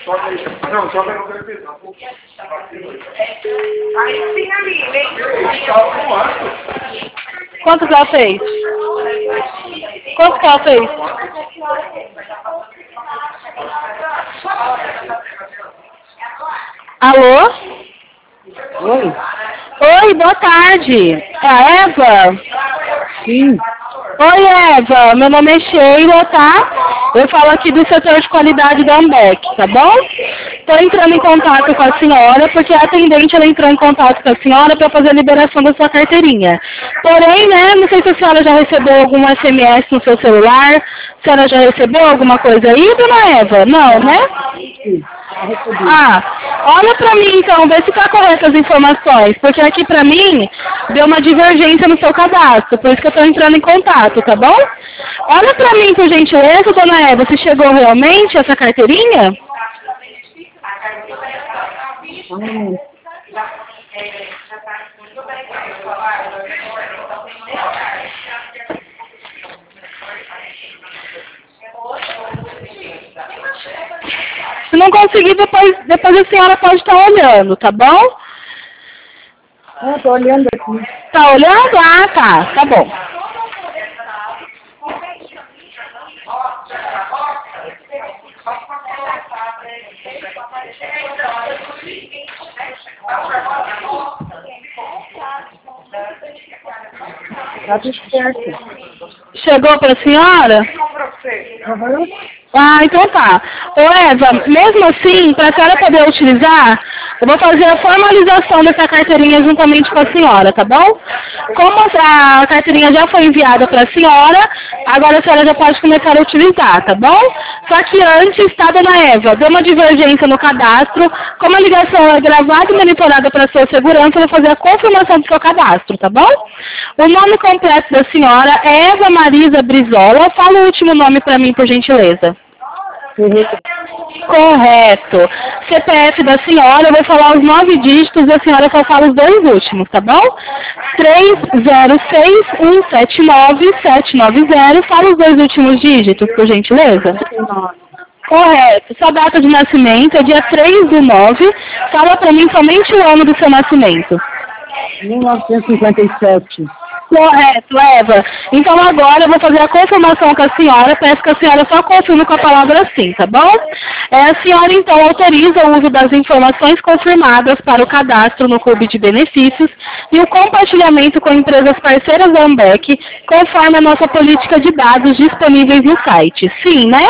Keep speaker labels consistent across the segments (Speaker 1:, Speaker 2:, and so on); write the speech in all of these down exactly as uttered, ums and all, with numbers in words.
Speaker 1: Não, só para não televisão.
Speaker 2: Aí sim ali, né?
Speaker 3: Quantos ela fez? Quantos que ela fez? Alô?
Speaker 4: Oi?
Speaker 3: Oi, boa tarde. É a Eva?
Speaker 4: Sim.
Speaker 3: Oi, Eva. Meu nome é Sheila, tá? Eu falo aqui do setor de qualidade da Ambec, tá bom? Estou entrando em contato com a senhora, porque a atendente ela entrou em contato com a senhora para fazer a liberação da sua carteirinha. Porém, né, não sei se a senhora já recebeu algum S M S no seu celular, a senhora já recebeu alguma coisa aí, dona Eva? Não, né? Ah, olha pra mim então, vê se tá correto as informações, porque aqui pra mim deu uma divergência no seu cadastro, por isso que eu tô entrando em contato, tá bom? Olha pra mim, por gentileza, dona Eva, se chegou realmente essa carteirinha?
Speaker 4: Hum. Se não conseguir, depois, depois a senhora pode estar olhando, tá bom? Eu tô olhando aqui.
Speaker 3: Tá olhando? Ah, tá. Tá bom.
Speaker 4: Tá tudo certo.
Speaker 3: Chegou pra senhora?
Speaker 4: Uhum.
Speaker 3: Ah, então tá. Ô Eva, mesmo assim, para a senhora poder utilizar, eu vou fazer a formalização dessa carteirinha juntamente com a senhora, tá bom? Como a carteirinha já foi enviada para a senhora, agora a senhora já pode começar a utilizar, tá bom? Só que antes, tá, dona Eva, deu uma divergência no cadastro, como a ligação é gravada e monitorada para sua segurança, eu vou fazer a confirmação do seu cadastro, tá bom? O nome completo da senhora é Eva Marisa Brizola. Fala o último nome para mim, por gentileza. Correto. C P F da senhora, eu vou falar os nove dígitos e a senhora só fala os dois últimos, tá bom? três zero seis um sete nove sete nove zero. Fala os dois últimos dígitos, por gentileza. Correto. Sua data de nascimento é dia três do nove. Fala pra mim somente o ano do seu nascimento.
Speaker 4: mil novecentos e cinquenta e sete.
Speaker 3: Correto, Eva. Então agora eu vou fazer a confirmação com a senhora, peço que a senhora só confirme com a palavra sim, tá bom? É, a senhora então autoriza o uso das informações confirmadas para o cadastro no Clube de Benefícios e o compartilhamento com empresas parceiras da Ambec, conforme a nossa política de dados disponíveis no site. Sim, né?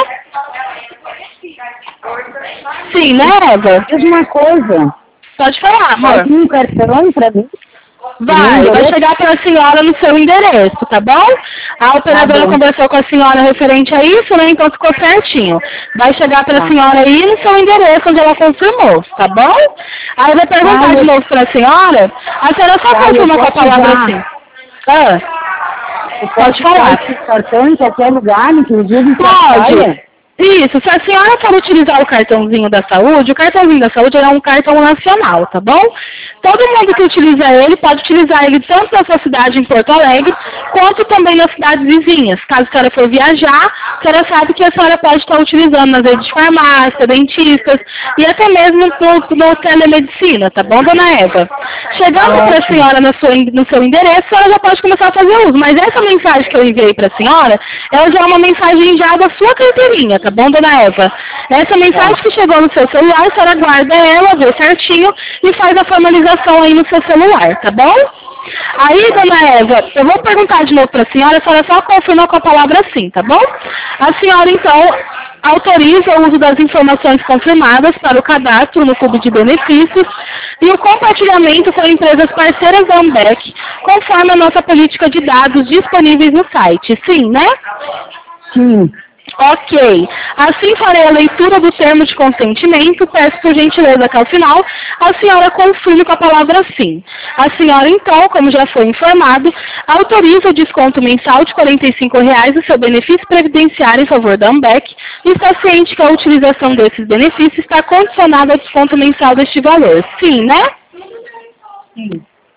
Speaker 3: Sim, né, Eva?
Speaker 4: Diz uma coisa.
Speaker 3: Pode falar, amor.
Speaker 4: Faz um cartão pra mim.
Speaker 3: Vai, vai chegar para a senhora no seu endereço, tá bom? A operadora
Speaker 4: Tá bom.
Speaker 3: conversou com a senhora referente a isso, né? Então ficou certinho. Vai chegar para a
Speaker 4: Tá.
Speaker 3: senhora aí no seu endereço, onde ela confirmou, tá bom? Aí eu vou perguntar
Speaker 4: Tá,
Speaker 3: de
Speaker 4: eu-
Speaker 3: novo para a senhora. A senhora só
Speaker 4: Tá,
Speaker 3: confirma
Speaker 4: eu
Speaker 3: com a
Speaker 4: posso
Speaker 3: palavra
Speaker 4: usar.
Speaker 3: assim. Ah,
Speaker 4: Eu
Speaker 3: pode
Speaker 4: posso
Speaker 3: falar.
Speaker 4: usar esse cartão em qualquer lugar, inclusive em
Speaker 3: Pode.
Speaker 4: praia?
Speaker 3: Isso, se a senhora for utilizar o cartãozinho da saúde, o cartãozinho da saúde é um cartão nacional, tá bom? Todo mundo que utiliza ele pode utilizar ele tanto na sua cidade em Porto Alegre, quanto também nas cidades vizinhas. Caso a senhora for viajar, a senhora sabe que a senhora pode estar utilizando nas redes de farmácia, dentistas e até mesmo no, no telemedicina, tá bom, dona Eva? Chegando para a senhora no seu, no seu endereço, a senhora já pode começar a fazer uso, mas essa mensagem que eu enviei para a senhora, ela já é uma mensagem já da sua carteirinha, tá bom, dona Eva? Essa mensagem que chegou no seu celular, a senhora guarda ela, vê certinho e faz a formalização aí no seu celular, tá bom? Aí, dona Eva, eu vou perguntar de novo para a senhora, a senhora só confirma com a palavra sim, tá bom? A senhora, então, autoriza o uso das informações confirmadas para o cadastro no Clube de Benefícios e o compartilhamento com empresas parceiras da Ambec, conforme a nossa política de dados disponíveis no site. Sim, né?
Speaker 4: Sim.
Speaker 3: Ok. Assim farei a leitura do termo de consentimento. Peço por gentileza que ao final a senhora confirme com a palavra sim. A senhora, então, como já foi informado, autoriza o desconto mensal de quarenta e cinco reais do seu benefício previdenciário em favor da Ambec e está ciente que a utilização desses benefícios está condicionada ao desconto mensal deste valor. Sim, né?
Speaker 4: Sim.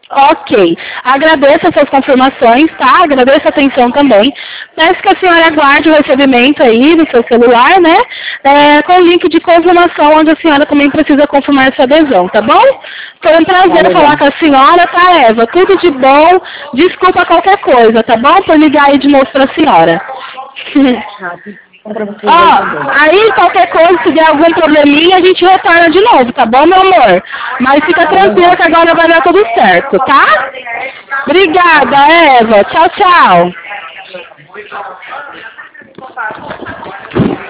Speaker 3: Ok. Agradeço as suas confirmações, tá? Agradeço a atenção também. Peço que a senhora aguarde o recebimento aí no seu celular, né? É, com o link de confirmação, onde a senhora também precisa confirmar essa adesão, tá bom? Foi um prazer
Speaker 4: Tá
Speaker 3: falar
Speaker 4: legal.
Speaker 3: com a senhora, tá, Eva? Tudo de bom. Desculpa qualquer coisa, tá bom? Por ligar aí de novo pra senhora.
Speaker 4: Ah, então pra vocês aí também.
Speaker 3: Ó, aí qualquer coisa, se der algum probleminha, a gente retorna de novo, tá bom, meu amor? Mas fica tranquila que agora vai dar tudo certo, tá? Obrigada, Eva. Tchau, tchau.